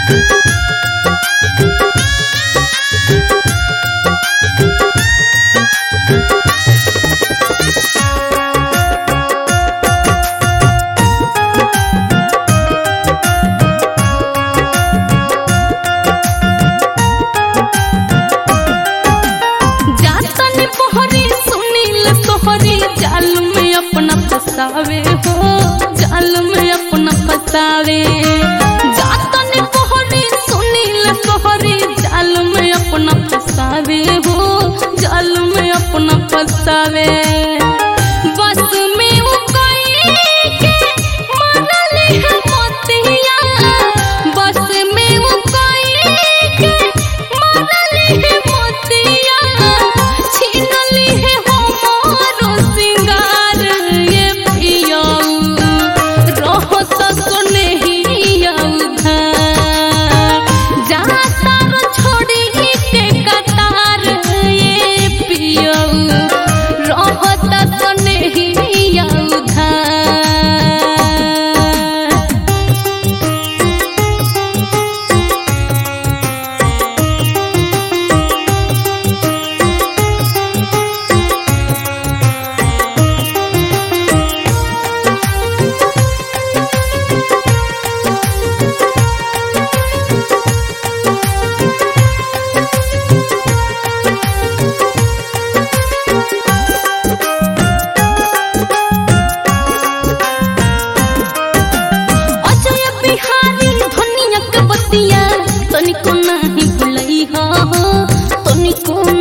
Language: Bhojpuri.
फसावे हो जाल में अपना फसावे जातन कोहरे सुनील सोहरे जाल में अपना फसावे हो जाल में अपना फसावे बस में उकाई के मनले है मोतिया बस में उकाई के मनले है मोतिया छीनली है हमारो सिंगार ये पिया रहो तो सुने ही उधार जाता रो छोड़ी के कतार ये पिया रहो तो सुने ही उधार। तनिको नहीं भुलई हो तनिको